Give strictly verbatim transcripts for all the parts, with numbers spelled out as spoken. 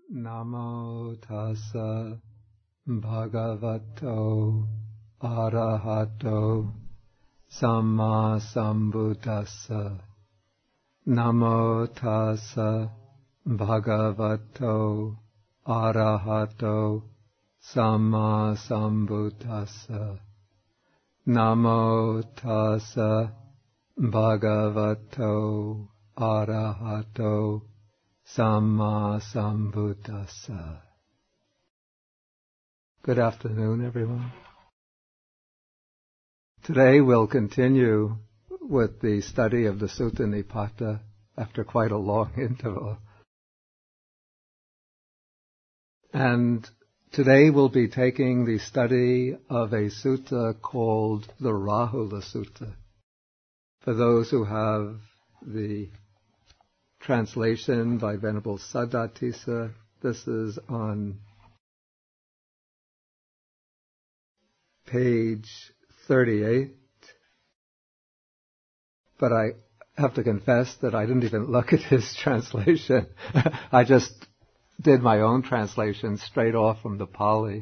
Namo tassa bhagavato arahato samma sambuddhassa. Namo tassa bhagavato arahato samma sambuddhassa. Namo tassa bhagavato arahato samma sambuddhassa. Good afternoon, everyone. Today we'll continue with the study of the Sutta Nipata after quite a long interval. And today we'll be taking the study of a sutta called the Rahula Sutta. For those who have the translation by Venerable Saddhatissa, this is on page thirty-eight. But I have to confess that I didn't even look at his translation. I just did my own translation straight off from the Pali.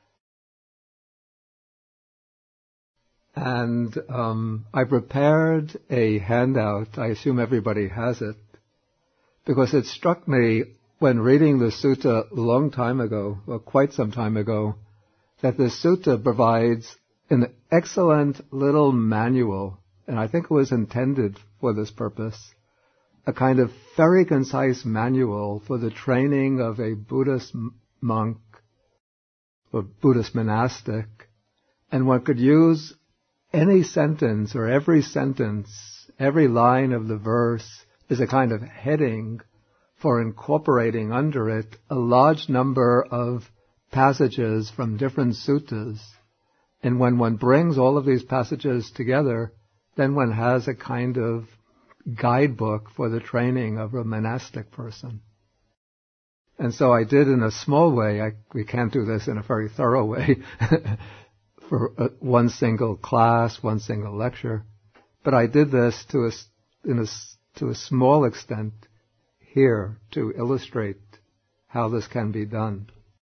And um, I prepared a handout. I assume everybody has it, because it struck me when reading the sutta a long time ago, or quite some time ago, that the sutta provides an excellent little manual, and I think it was intended for this purpose, a kind of very concise manual for the training of a Buddhist monk or Buddhist monastic, and one could use any sentence or every sentence, every line of the verse is a kind of heading for incorporating under it a large number of passages from different suttas. And when one brings all of these passages together, then one has a kind of guidebook for the training of a monastic person. And so I did in a small way, I, we can't do this in a very thorough way, for uh, one single class, one single lecture, but I did this to a, in a, to a small extent here to illustrate how this can be done.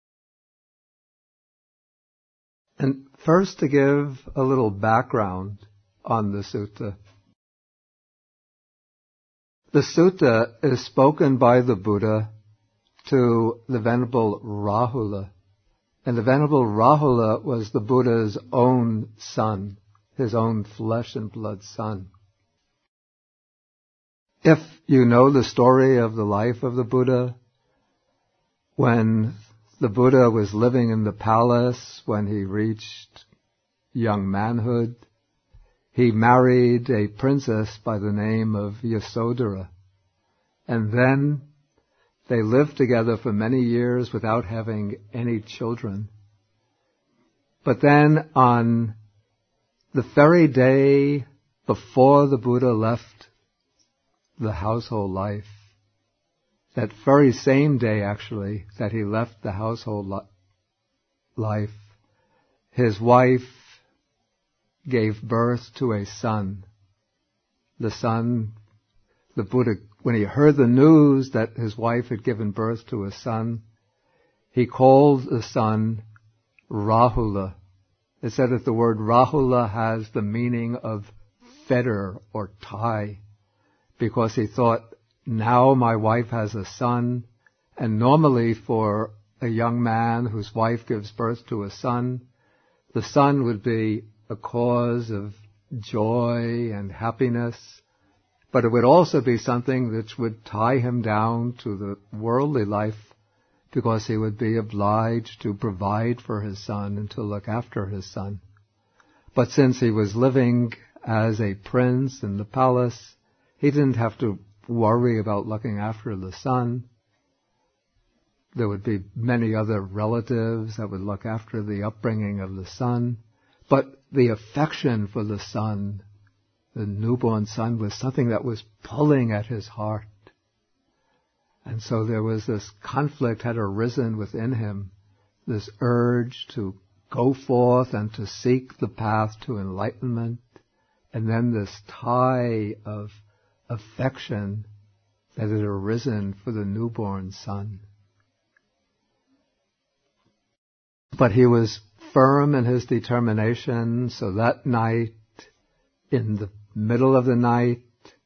And first, to give a little background on the sutta. The sutta is spoken by the Buddha to the Venerable Rahula. And the Venerable Rahula was the Buddha's own son, his own flesh and blood son. If you know the story of the life of the Buddha, when the Buddha was living in the palace, when he reached young manhood, he married a princess by the name of Yasodhara. And then they lived together for many years without having any children. But then on the very day before the Buddha left the household life, that very same day actually that he left the household li- life, his wife gave birth to a son. The son, the Buddha, when he heard the news that his wife had given birth to a son, he called the son Rahula. It said that the word Rahula has the meaning of fetter or tie, because he thought, now my wife has a son, and normally for a young man whose wife gives birth to a son, the son would be a cause of joy and happiness, but it would also be something that would tie him down to the worldly life, because he would be obliged to provide for his son and to look after his son. But since he was living as a prince in the palace, he didn't have to worry about looking after the son. There would be many other relatives that would look after the upbringing of the son. But the affection for the son, the newborn son, was something that was pulling at his heart. And so there was this conflict had arisen within him, this urge to go forth and to seek the path to enlightenment, and then this tie of affection that had arisen for the newborn son. But he was firm in his determination, so that night, in the middle of the night,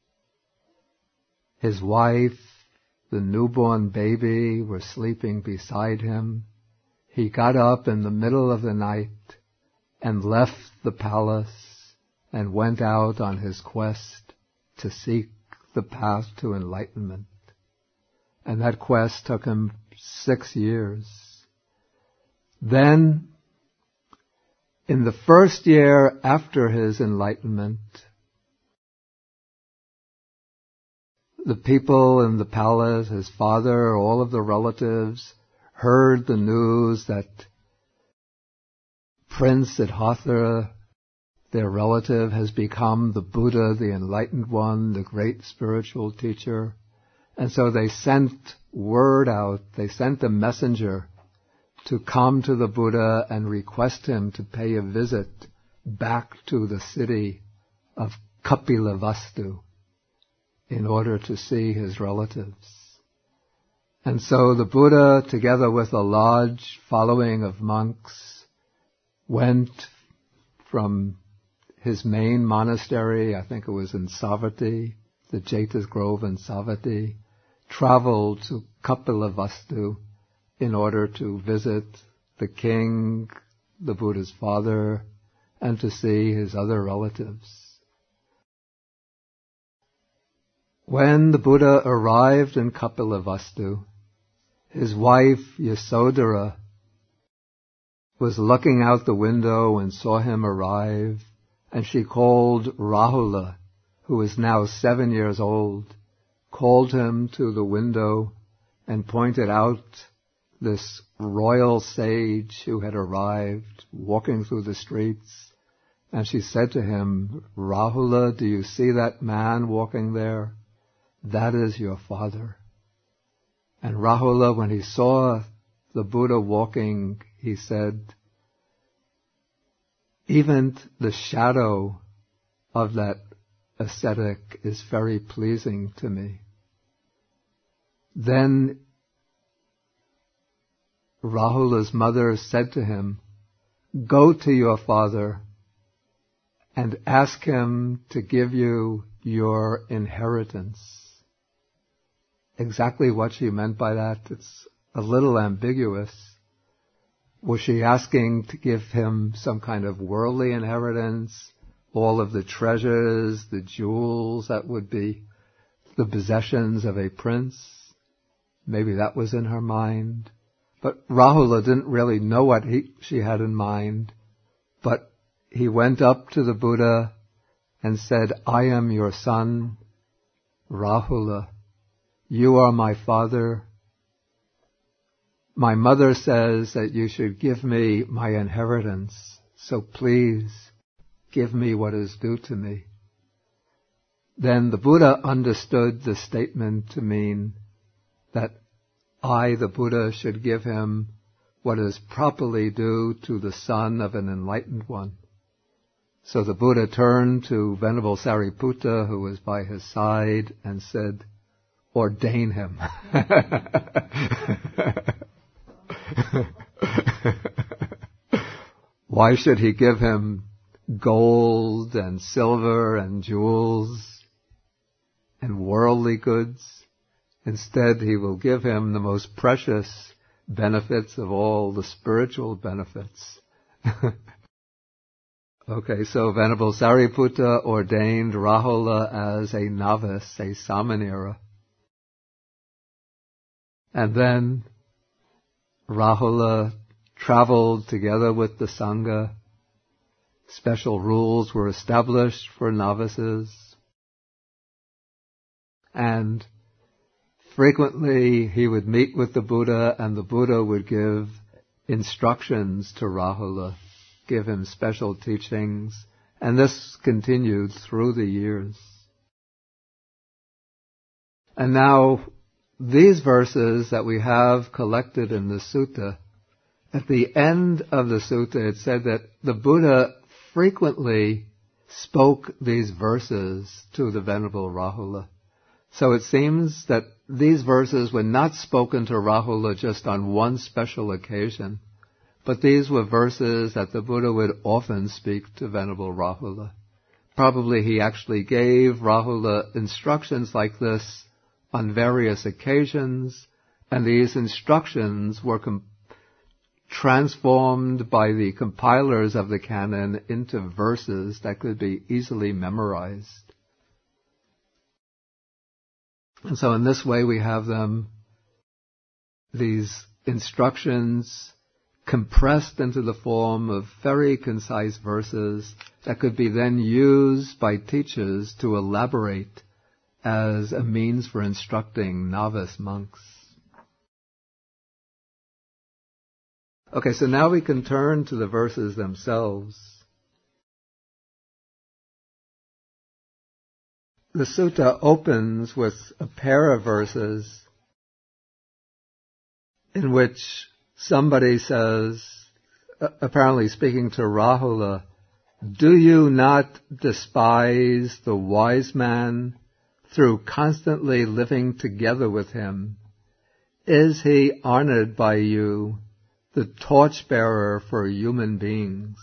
his wife, the newborn baby, were sleeping beside him. He got up in the middle of the night and left the palace and went out on his quest to seek the path to enlightenment. And that quest took him six years. Then, in the first year after his enlightenment, the people in the palace, his father, all of the relatives, heard the news that Prince Siddhartha, their relative, has become the Buddha, the enlightened one, the great spiritual teacher. And so they sent word out, they sent a messenger to come to the Buddha and request him to pay a visit back to the city of Kapilavastu in order to see his relatives. And so the Buddha, together with a large following of monks, went from his main monastery, I think it was in Savatthi, the Jeta's Grove in Savatthi, traveled to Kapilavastu in order to visit the king, the Buddha's father, and to see his other relatives. When the Buddha arrived in Kapilavastu, his wife Yasodhara was looking out the window and saw him arrive, and she called Rahula, who was now seven years old, called him to the window and pointed out this royal sage who had arrived, walking through the streets. And she said to him, "Rahula, do you see that man walking there? That is your father." And Rahula, when he saw the Buddha walking, he said, "Even the shadow of that ascetic is very pleasing to me." Then Rahula's mother said to him, "Go to your father and ask him to give you your inheritance." Exactly what she meant by that, it's a little ambiguous. Was she asking to give him some kind of worldly inheritance, all of the treasures, the jewels that would be the possessions of a prince? Maybe that was in her mind. But Rahula didn't really know what he, she had in mind. But he went up to the Buddha and said, "I am your son, Rahula. You are my father. My mother says that you should give me my inheritance, so please give me what is due to me." Then the Buddha understood the statement to mean that I, the Buddha, should give him what is properly due to the son of an enlightened one. So the Buddha turned to Venerable Sariputta, who was by his side, and said, "Ordain him." Why should he give him gold and silver and jewels and worldly goods? Instead, he will give him the most precious benefits of all, the spiritual benefits. Okay, so Venerable Sariputta ordained Rahula as a novice, a samanera. And then Rahula traveled together with the Sangha. Special rules were established for novices. And frequently he would meet with the Buddha, and the Buddha would give instructions to Rahula, give him special teachings, and this continued through the years. And now, these verses that we have collected in the sutta, at the end of the sutta it said that the Buddha frequently spoke these verses to the Venerable Rahula. So it seems that these verses were not spoken to Rahula just on one special occasion, But these were verses that the Buddha would often speak to Venerable Rahula. Probably he actually gave Rahula instructions like this on various occasions, and these instructions were com- transformed by the compilers of the canon into verses that could be easily memorized. And so in this way we have them, these instructions compressed into the form of very concise verses that could be then used by teachers to elaborate as a means for instructing novice monks. Okay, so now we can turn to the verses themselves. The sutta opens with a pair of verses in which somebody says, apparently speaking to Rahula, "Do you not despise the wise man through constantly living together with him? Is he honored by you, the torchbearer for human beings?"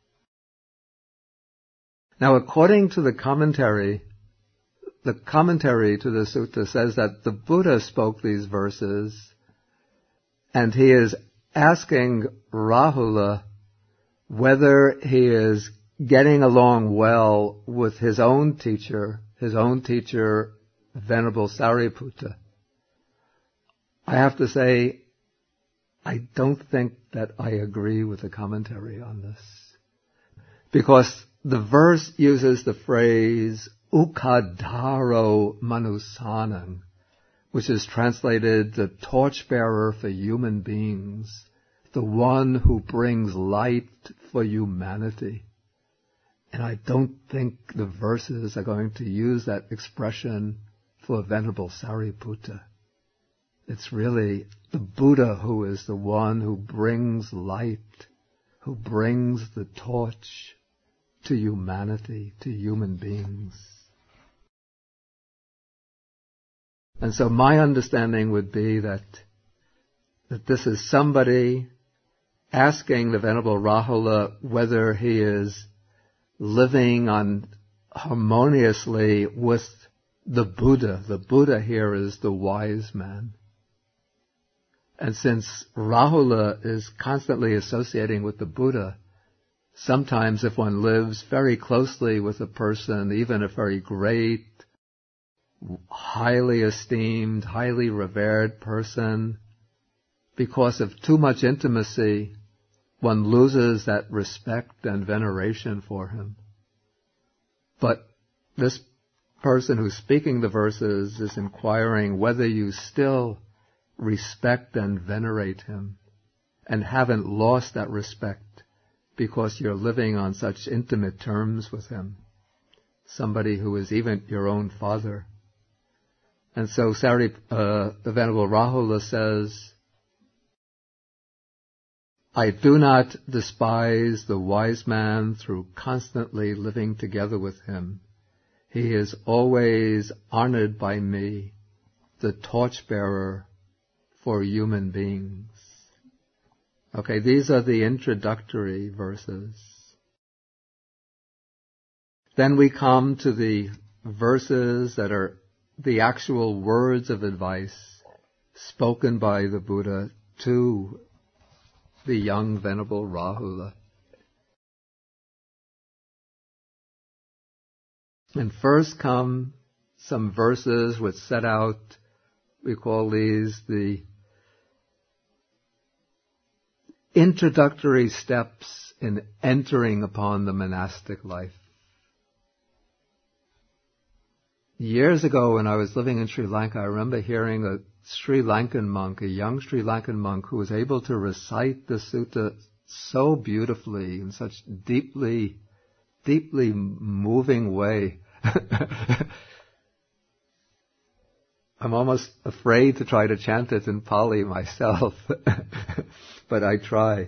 Now, according to the commentary, the commentary to the sutta says that the Buddha spoke these verses, and he is asking Rahula whether he is getting along well with his own teacher, his own teacher, Venerable Sariputta. I have to say, I don't think that I agree with the commentary on this. Because the verse uses the phrase, ukadharo manusanam, which is translated the torchbearer for human beings, the one who brings light for humanity. And I don't think the verses are going to use that expression for Venerable Sariputta. It's really the Buddha who is the one who brings light, who brings the torch to humanity, to human beings. And so my understanding would be that, that this is somebody asking the Venerable Rahula whether he is living on harmoniously with the Buddha. The Buddha here is the wise man. And since Rahula is constantly associating with the Buddha, sometimes if one lives very closely with a person, even a very great, highly esteemed, highly revered person, because of too much intimacy, one loses that respect and veneration for him. But this person who's speaking the verses is inquiring whether you still respect and venerate him and haven't lost that respect because you're living on such intimate terms with him, somebody who is even your own father. And so Sarip, uh, the Venerable Rahula says, "I do not despise the wise man through constantly living together with him. He is always honored by me, the torchbearer for human beings." Okay, these are the introductory verses. Then we come to the verses that are the actual words of advice spoken by the Buddha to the young Venerable Rahula. And first come some verses which set out, we call these the introductory steps in entering upon the monastic life. Years ago when I was living in Sri Lanka, I remember hearing a Sri Lankan monk, a young Sri Lankan monk who was able to recite the sutta so beautifully, in such deeply, deeply moving way. I'm almost afraid to try to chant it in Pali myself, but I try.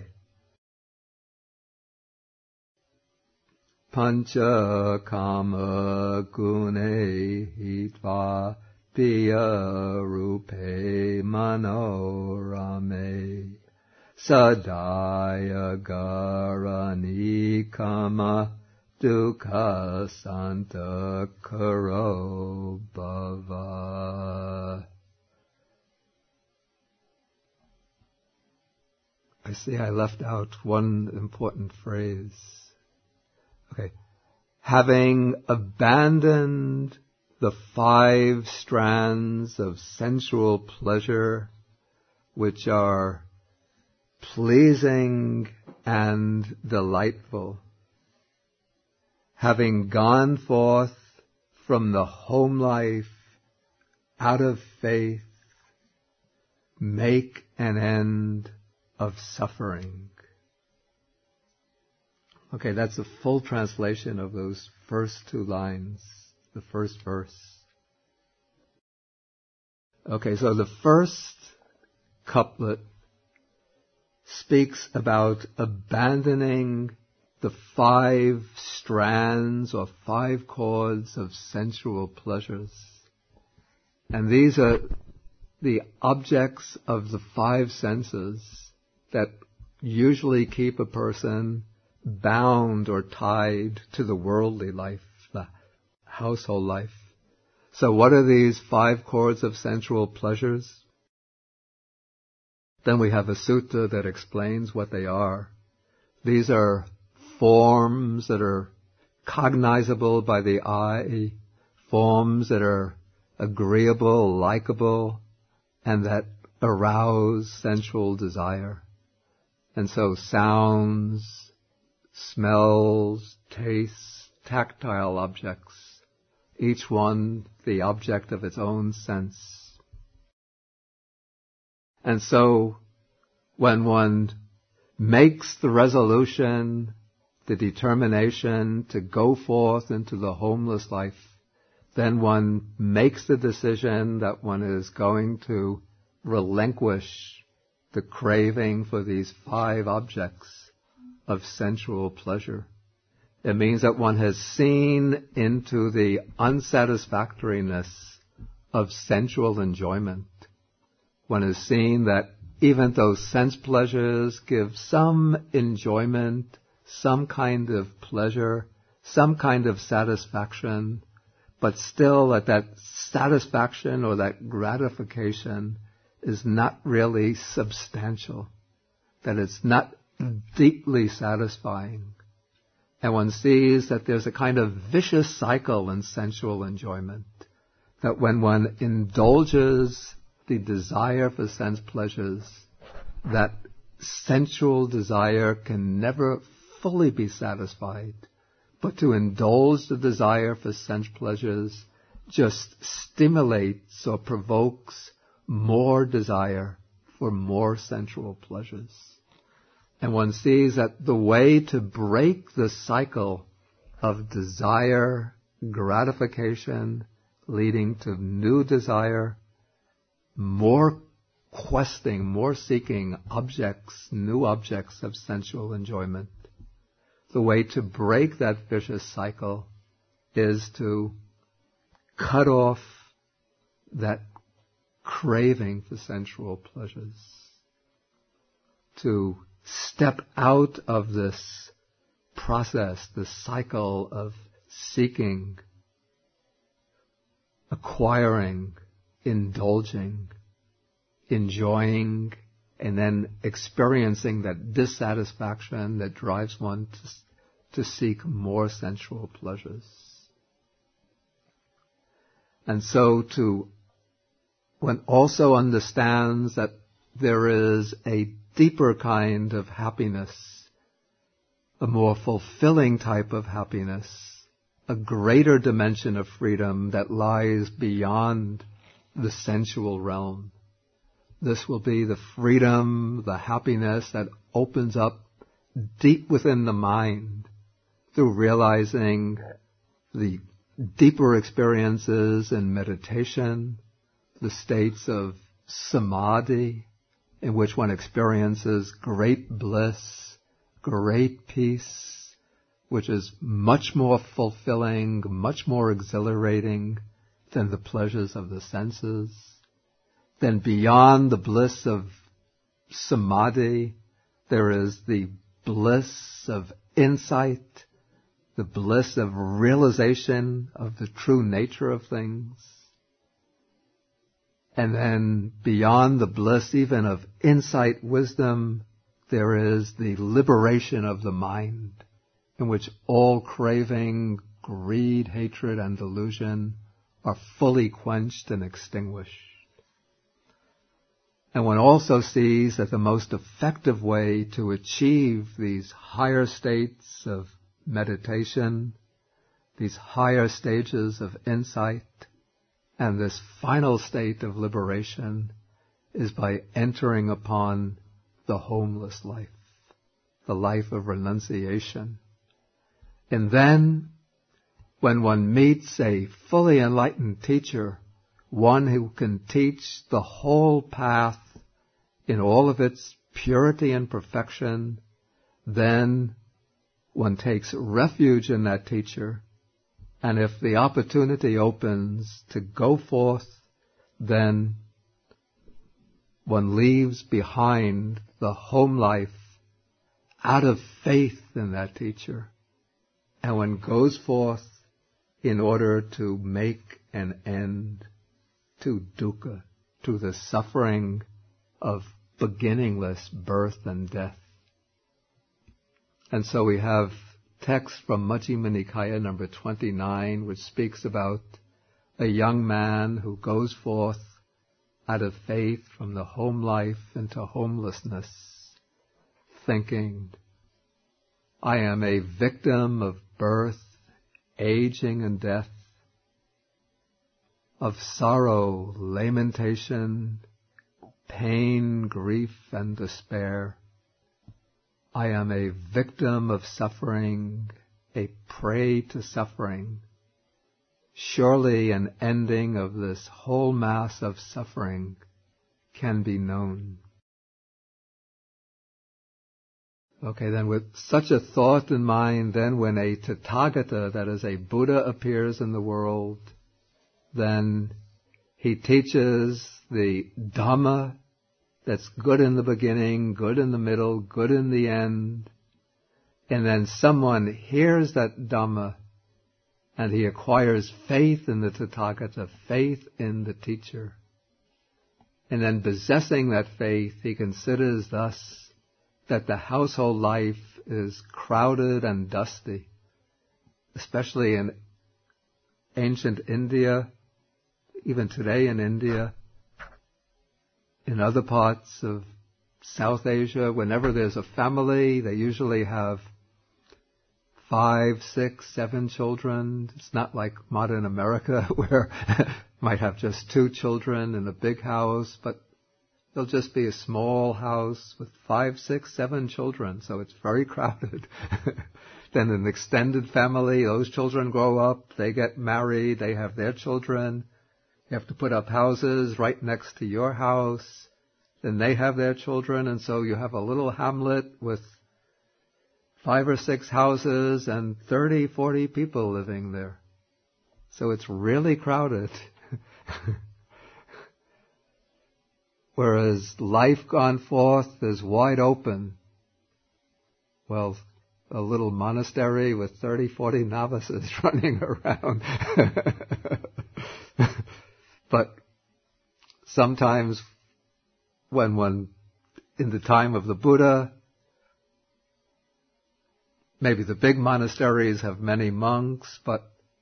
Pancha kama gune hitva piya rupe manorame sadaya garani kama dukkha santa karo bhava. I see I left out one important phrase. Okay. Having abandoned the five strands of sensual pleasure, which are pleasing and delightful, having gone forth from the home life out of faith, make an end of suffering. Okay, that's a full translation of those first two lines, the first verse. Okay, so the first couplet speaks about abandoning the five strands or five cords of sensual pleasures. And these are the objects of the five senses that usually keep a person bound or tied to the worldly life, the household life. So what are these five cords of sensual pleasures? Then we have a sutta that explains what they are. These are forms that are cognizable by the eye, forms that are agreeable, likable, and that arouse sensual desire. And so sounds, smells, tastes, tactile objects, each one the object of its own sense. And so when one makes the resolution, the determination to go forth into the homeless life, then one makes the decision that one is going to relinquish the craving for these five objects of sensual pleasure. It means that one has seen into the unsatisfactoriness of sensual enjoyment. One has seen that even though sense pleasures give some enjoyment, some kind of pleasure, some kind of satisfaction, but still that that satisfaction or that gratification is not really substantial, that it's not deeply satisfying. And one sees that there's a kind of vicious cycle in sensual enjoyment, that when one indulges the desire for sense pleasures, that sensual desire can never fully be satisfied, but to indulge the desire for sense pleasures just stimulates or provokes more desire for more sensual pleasures. And one sees that the way to break the cycle of desire, gratification, leading to new desire, more questing, more seeking objects, new objects of sensual enjoyment. The way to break that vicious cycle is to cut off that craving for sensual pleasures, to step out of this process, this cycle of seeking, acquiring, indulging, enjoying, and then experiencing that dissatisfaction that drives one to, to seek more sensual pleasures. And so to one also understands that there is a deeper kind of happiness, a more fulfilling type of happiness, a greater dimension of freedom that lies beyond the sensual realm. This will be the freedom, the happiness that opens up deep within the mind through realizing the deeper experiences in meditation, the states of samadhi, in which one experiences great bliss, great peace, which is much more fulfilling, much more exhilarating than the pleasures of the senses. Then beyond the bliss of samadhi, There is the bliss of insight, the bliss of realization of the true nature of things. And then beyond the bliss even of insight, wisdom, there is the liberation of the mind, in which all craving, greed, hatred, and delusion are fully quenched and extinguished. And one also sees that the most effective way to achieve these higher states of meditation, these higher stages of insight, and this final state of liberation is by entering upon the homeless life, the life of renunciation. And then, when one meets a fully enlightened teacher, one who can teach the whole path in all of its purity and perfection, then one takes refuge in that teacher. And if the opportunity opens to go forth, then one leaves behind the home life out of faith in that teacher. And one goes forth in order to make an end to dukkha, to the suffering of beginningless birth and death. And so we have text from Majjhima Nikaya number twenty-nine, which speaks about a young man who goes forth out of faith from the home life into homelessness, thinking, I am a victim of birth, aging, and death, of sorrow, lamentation, pain, grief, and despair. I am a victim of suffering, a prey to suffering. Surely an ending of this whole mass of suffering can be known. Okay, then with such a thought in mind, then when a Tathagata, that is a Buddha, appears in the world, then he teaches the Dhamma that's good in the beginning, good in the middle, good in the end. And then someone hears that Dhamma and he acquires faith in the Tathagata, faith in the teacher. And then possessing that faith, he considers thus that the household life is crowded and dusty, especially in ancient India, even today in India, in other parts of South Asia. Whenever there's a family, they usually have five, six, seven children. It's not like modern America where might have just two children in a big house, but there'll just be a small house with five, six, seven children, so it's very crowded. Then an extended family, those children grow up, they get married, they have their children. You have to put up houses right next to your house. Then they have their children, and so you have a little hamlet with five or six houses and thirty, forty people living there. So it's really crowded. Whereas life gone forth is wide open. Well, a little monastery with thirty, forty novices running around. But sometimes when one, in the time of the Buddha, maybe the big monasteries have many monks, but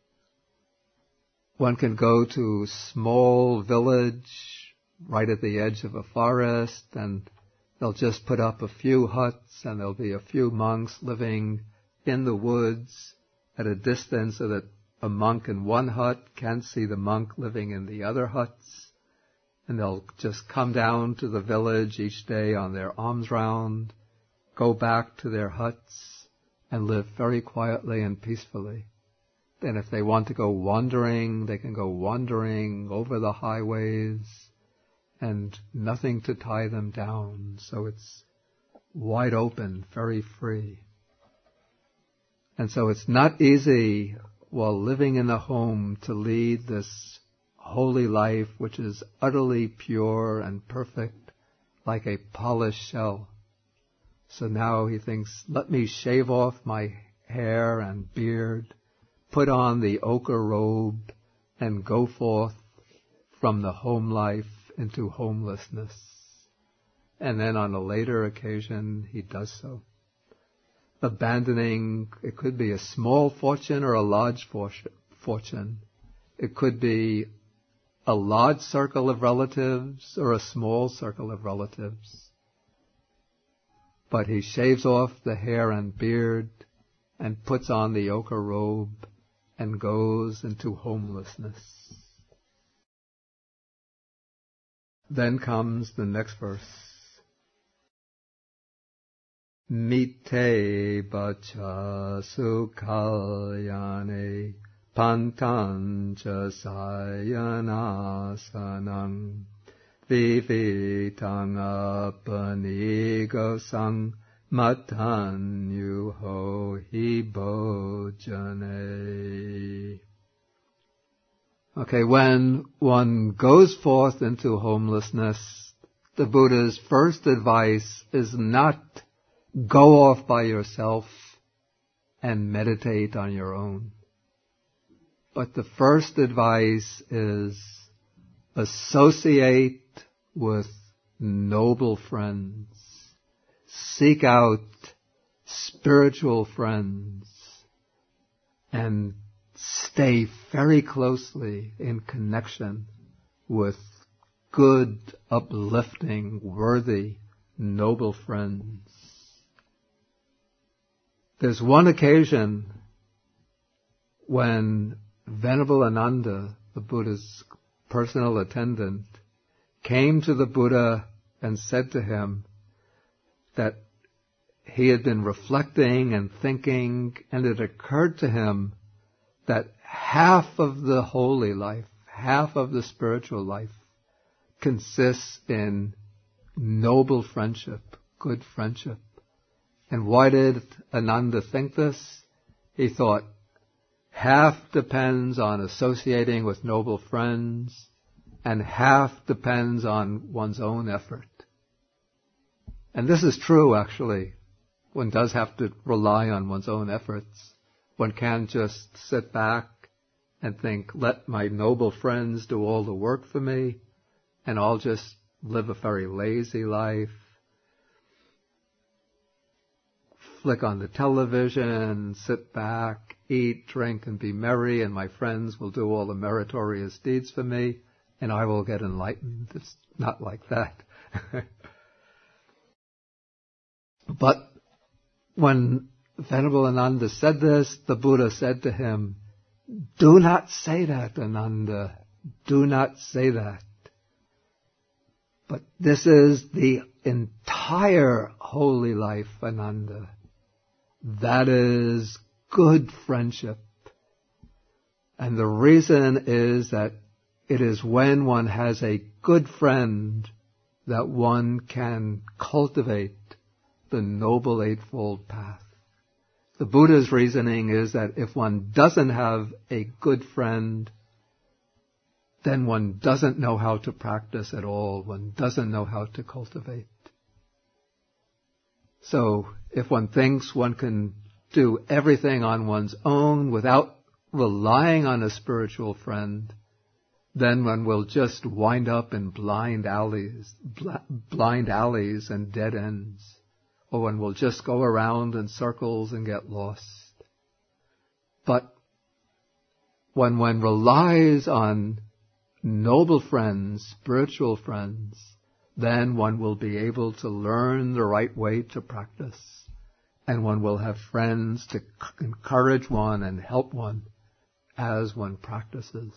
one can go to a small village right at the edge of a forest, and they'll just put up a few huts, and there'll be a few monks living in the woods at a distance so that a monk in one hut can't see the monk living in the other huts. And they'll just come down to the village each day on their alms round, go back to their huts, and live very quietly and peacefully. Then if they want to go wandering, they can go wandering over the highways, and nothing to tie them down. So it's wide open, very free. And so it's not easy while living in the home to lead this holy life which is utterly pure and perfect, like a polished shell. So now he thinks, let me shave off my hair and beard, put on the ochre robe, and go forth from the home life into homelessness. And then on a later occasion, he does so. Abandoning, it could be a small fortune or a large fortune. It could be a large circle of relatives or a small circle of relatives. But he shaves off the hair and beard and puts on the ochre robe and goes into homelessness. Then comes the next verse. Mite bacha sukalyane pantancha sayanasanam vivitang apanigosang matanyuho hibojane. Okay, when one goes forth into homelessness, the Buddha's first advice is not go off by yourself and meditate on your own. But the first advice is associate with noble friends. Seek out spiritual friends and stay very closely in connection with good, uplifting, worthy, noble friends. There's one occasion when Venerable Ananda, the Buddha's personal attendant, came to the Buddha and said to him that he had been reflecting and thinking, and it occurred to him that half of the holy life, half of the spiritual life, consists in noble friendship, good friendship. And why did Ananda think this? He thought, half depends on associating with noble friends, and half depends on one's own effort. And this is true, actually. One does have to rely on one's own efforts. One can't just sit back and think, let my noble friends do all the work for me, and I'll just live a very lazy life, flick on the television, sit back, eat, drink, and be merry, and my friends will do all the meritorious deeds for me, and I will get enlightened. It's not like that. But when Venerable Ananda said this, the Buddha said to him, do not say that, Ananda. Do not say that. But this is the entire holy life, Ananda. That is good friendship. And the reason is that it is when one has a good friend that one can cultivate the Noble Eightfold Path. The Buddha's reasoning is that if one doesn't have a good friend, then one doesn't know how to practice at all. One doesn't know how to cultivate. So if one thinks one can do everything on one's own without relying on a spiritual friend, then one will just wind up in blind alleys, bl- blind alleys and dead ends. Or one will just go around in circles and get lost. But when one relies on noble friends, spiritual friends, then one will be able to learn the right way to practice. And one will have friends to encourage one and help one as one practices.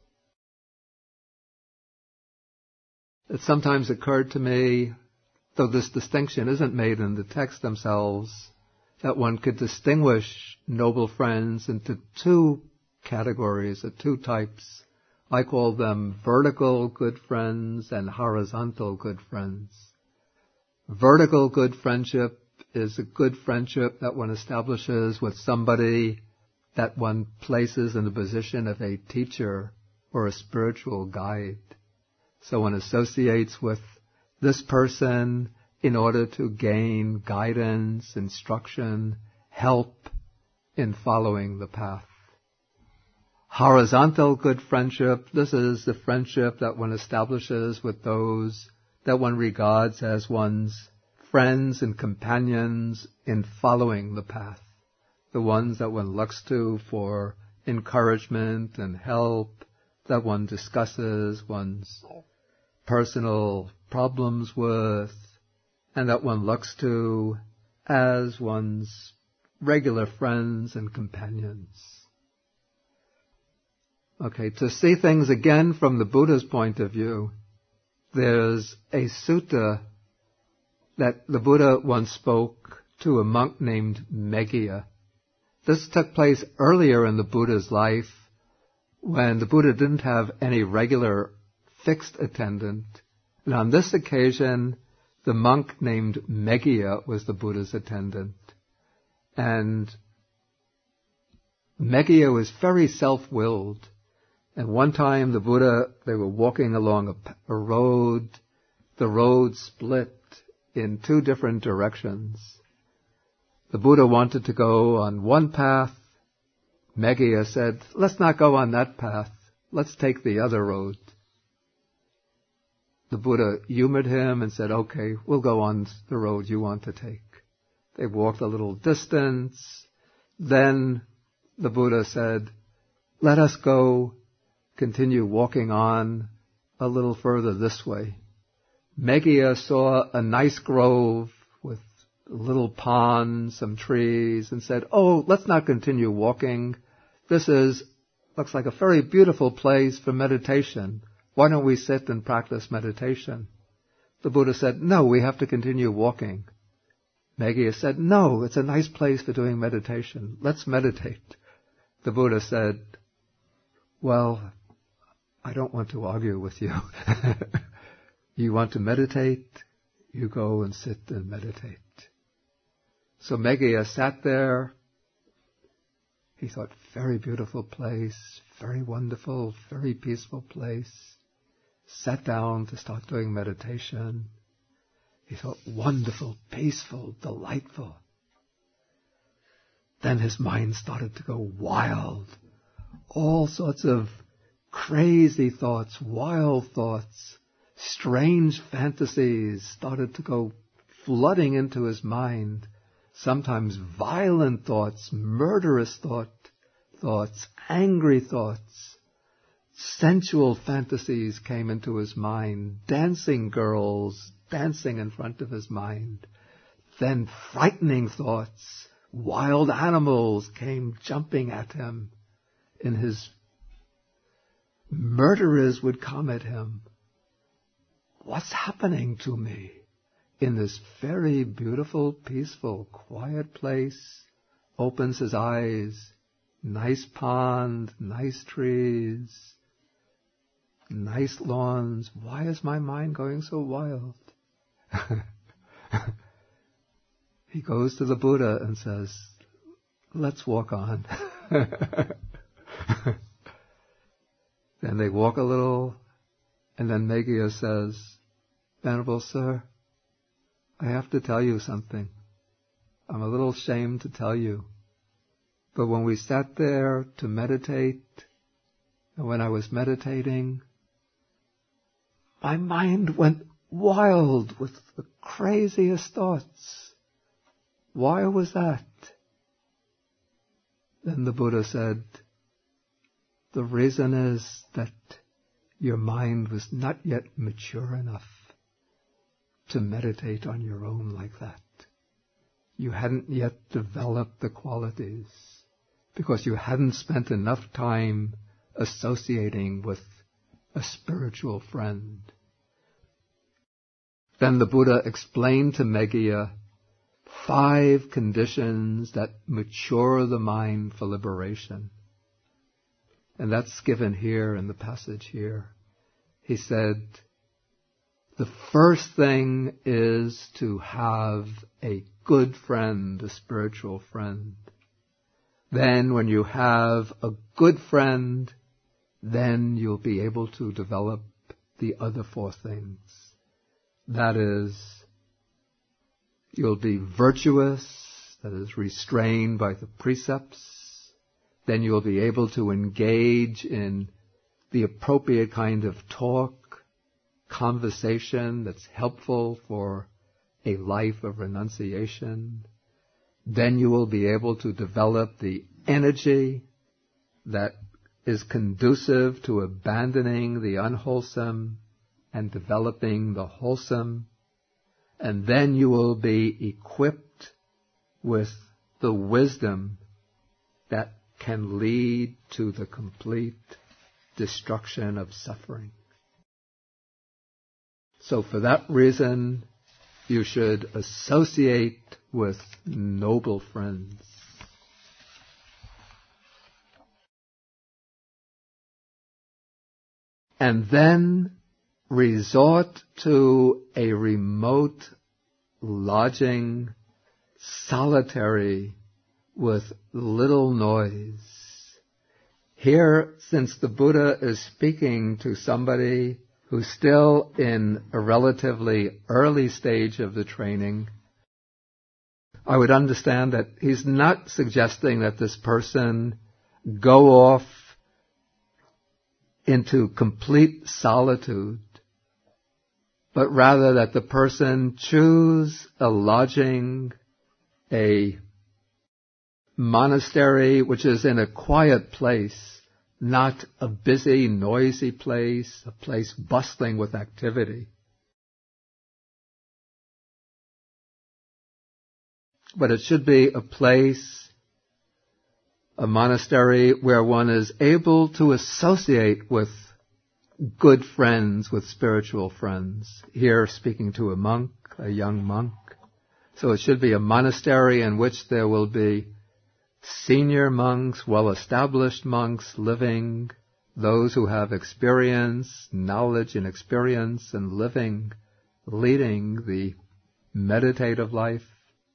It sometimes occurred to me, though this distinction isn't made in the texts themselves, that one could distinguish noble friends into two categories, or two types. I call them vertical good friends and horizontal good friends. Vertical good friendship is a good friendship that one establishes with somebody that one places in the position of a teacher or a spiritual guide. So one associates with this person in order to gain guidance, instruction, help in following the path. Horizontal good friendship, this is the friendship that one establishes with those that one regards as one's friends and companions in following the path. The ones that one looks to for encouragement and help, that one discusses one's personal problems with, and that one looks to as one's regular friends and companions. Okay, to see things again from the Buddha's point of view, there's a sutta that the Buddha once spoke to a monk named Meggiya. This took place earlier in the Buddha's life when the Buddha didn't have any regular fixed attendant. And on this occasion, the monk named Meggiya was the Buddha's attendant. And Meggiya was very self-willed. And one time the Buddha, they were walking along a, a road. The road split in two different directions. The Buddha wanted to go on one path. Meggiya said, let's not go on that path. Let's take the other road. The Buddha humored him and said, okay, we'll go on the road you want to take. They walked a little distance. Then the Buddha said, let us go, continue walking on a little further this way. Meggiya saw a nice grove with a little pond, some trees, and said, oh, let's not continue walking. This is, looks like a very beautiful place for meditation. Why don't we sit and practice meditation? The Buddha said, no, we have to continue walking. Meggiya said, no, it's a nice place for doing meditation. Let's meditate. The Buddha said, well, I don't want to argue with you. You want to meditate? You go and sit and meditate. So Meggiya sat there. He thought, very beautiful place, very wonderful, very peaceful place. Sat down to start doing meditation. He thought, wonderful, peaceful, delightful. Then his mind started to go wild. All sorts of crazy thoughts, wild thoughts, strange fantasies started to go flooding into his mind. Sometimes violent thoughts, murderous thought, thoughts, angry thoughts, sensual fantasies came into his mind, dancing girls dancing in front of his mind. Then frightening thoughts, wild animals came jumping at him. In his murderers would come at him. What's happening to me? In this very beautiful, peaceful, quiet place, opens his eyes, nice pond, nice trees, nice lawns. Why is my mind going so wild? He goes to the Buddha and says, let's walk on. Then they walk a little, and then Meggiya says, Venerable Sir, I have to tell you something. I'm a little ashamed to tell you. But when we sat there to meditate, and when I was meditating, my mind went wild with the craziest thoughts. Why was that? Then the Buddha said, the reason is that your mind was not yet mature enough to meditate on your own like that. You hadn't yet developed the qualities because you hadn't spent enough time associating with a spiritual friend. Then the Buddha explained to Meggiya five conditions that mature the mind for liberation. And that's given here in the passage here. He said, the first thing is to have a good friend, a spiritual friend. Then when you have a good friend, then you'll be able to develop the other four things. That is, You'll be virtuous, that is, restrained by the precepts. Then you'll be able to engage in the appropriate kind of talk, conversation that's helpful for a life of renunciation. Then you will be able to develop the energy that is conducive to abandoning the unwholesome and developing the wholesome. And then you will be equipped with the wisdom that can lead to the complete destruction of suffering. So for that reason, you should associate with noble friends. And then resort to a remote lodging, solitary, with little noise. Here, since the Buddha is speaking to somebody who's still in a relatively early stage of the training, I would understand that he's not suggesting that this person go off into complete solitude, but rather that the person choose a lodging, a monastery which is in a quiet place, not a busy, noisy place, a place bustling with activity. But it should be a place, a monastery, where one is able to associate with good friends, with spiritual friends. Here speaking to a monk, a young monk. So it should be a monastery in which there will be senior monks, well-established monks living, those who have experience, knowledge and experience and living, leading the meditative life.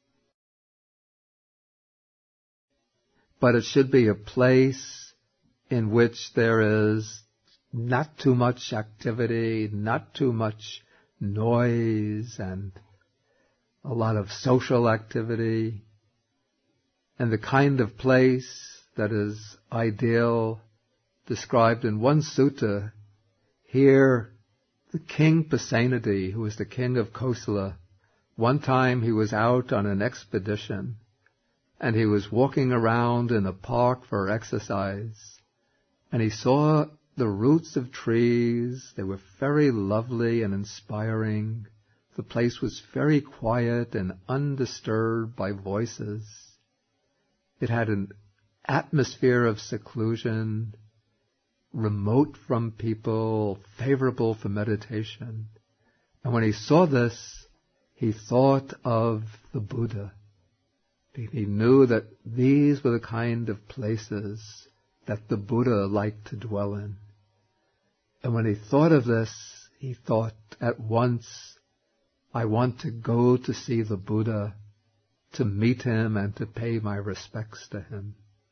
But it should be a place in which there is not too much activity, not too much noise, and a lot of social activity, and the kind of place that is ideal, described in one sutta. Here, the king Pasenadi, who was the king of Kosala, one time he was out on an expedition, and he was walking around in a park for exercise, and he saw the roots of trees. They were very lovely and inspiring. The place was very quiet and undisturbed by voices. It had an atmosphere of seclusion, remote from people, favorable for meditation. And when he saw this, he thought of the Buddha. He knew that these were the kind of places that the Buddha liked to dwell in. And when he thought of this, he thought at once, I want to go to see the Buddha, to meet him and to pay my respects to him.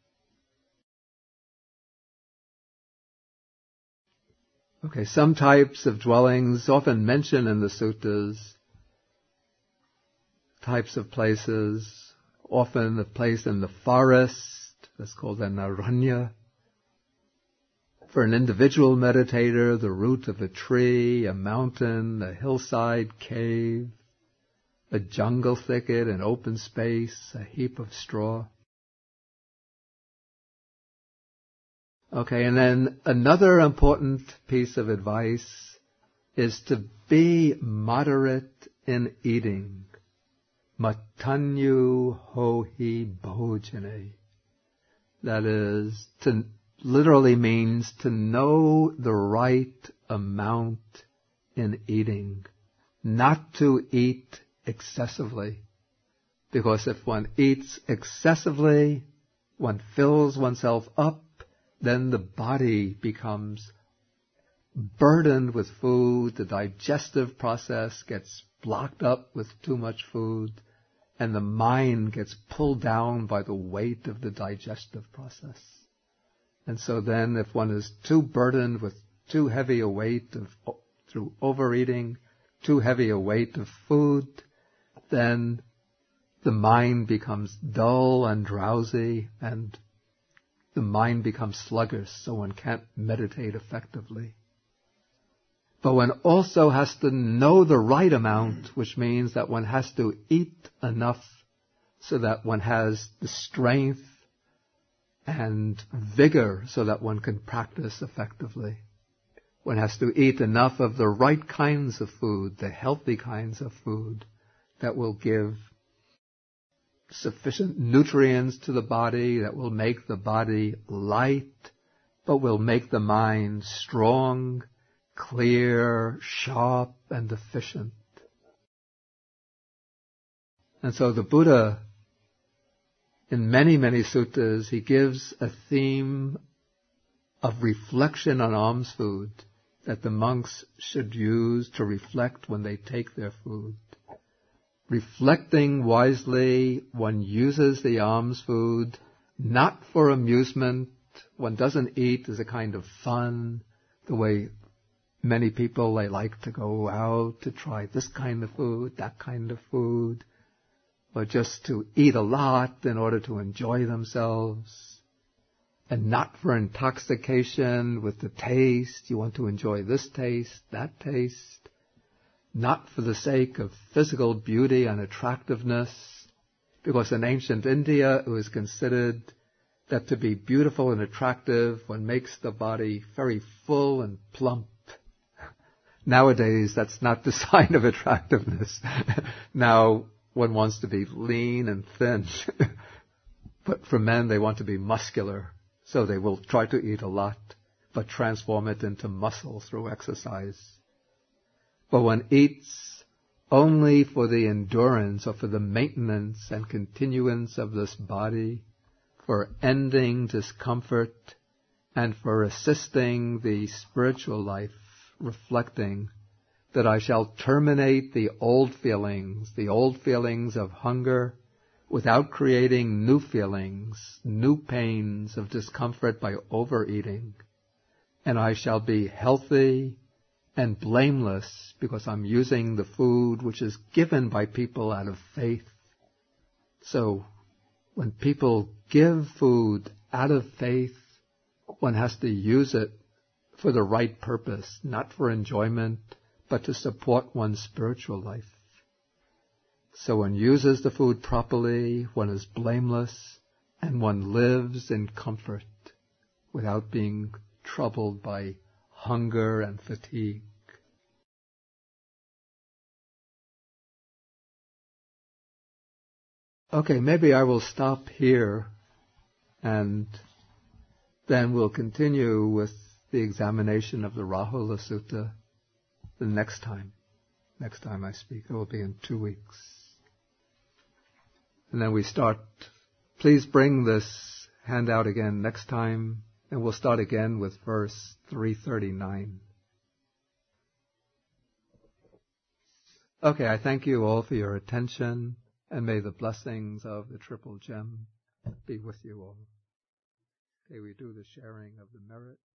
Okay, some types of dwellings often mentioned in the suttas, types of places, often a place in the forest, that's called an aranya. For an individual meditator, the root of a tree, a mountain, a hillside cave, a jungle thicket, an open space, a heap of straw. Okay, and then another important piece of advice is to be moderate in eating. Matanyu hohi bhojane. That is, to literally means to know the right amount in eating, not to eat excessively. Because if one eats excessively, one fills oneself up, then the body becomes burdened with food, the digestive process gets blocked up with too much food, and the mind gets pulled down by the weight of the digestive process. And so then if one is too burdened with too heavy a weight of, through overeating, too heavy a weight of food, then the mind becomes dull and drowsy, and the mind becomes sluggish, so one can't meditate effectively. But one also has to know the right amount, which means that one has to eat enough so that one has the strength and vigor so that one can practice effectively. One has to eat enough of the right kinds of food, the healthy kinds of food that will give sufficient nutrients to the body, that will make the body light, but will make the mind strong, clear, sharp, and efficient. And so the Buddha, in many, many suttas, he gives a theme of reflection on alms food that the monks should use to reflect when they take their food. Reflecting wisely, one uses the alms food not for amusement. One doesn't eat as a kind of fun, the way many people, they like to go out to try this kind of food, that kind of food, or just to eat a lot in order to enjoy themselves, and not for intoxication with the taste. You want to enjoy this taste, that taste. Not for the sake of physical beauty and attractiveness, because in ancient India it was considered that to be beautiful and attractive, one makes the body very full and plump. Nowadays, that's not the sign of attractiveness. Now, one wants to be lean and thin. But for men, they want to be muscular, so they will try to eat a lot, but transform it into muscle through exercise. But one eats only for the endurance or for the maintenance and continuance of this body, for ending discomfort, and for assisting the spiritual life, reflecting that I shall terminate the old feelings, the old feelings of hunger, without creating new feelings, new pains of discomfort by overeating. And I shall be healthy and blameless because I'm using the food which is given by people out of faith. So when people give food out of faith, one has to use it for the right purpose, not for enjoyment, but to support one's spiritual life. So one uses the food properly, one is blameless, and one lives in comfort without being troubled by hunger and fatigue. Okay, maybe I will stop here and then we'll continue with the examination of the Rahula Sutta the next time. Next time I speak. It will be in two weeks. And then we start. Please bring this handout again next time, and we'll start again with verse three thirty-nine. Okay, I thank you all for your attention, and may the blessings of the Triple Gem be with you all. Okay, we do the sharing of the merit.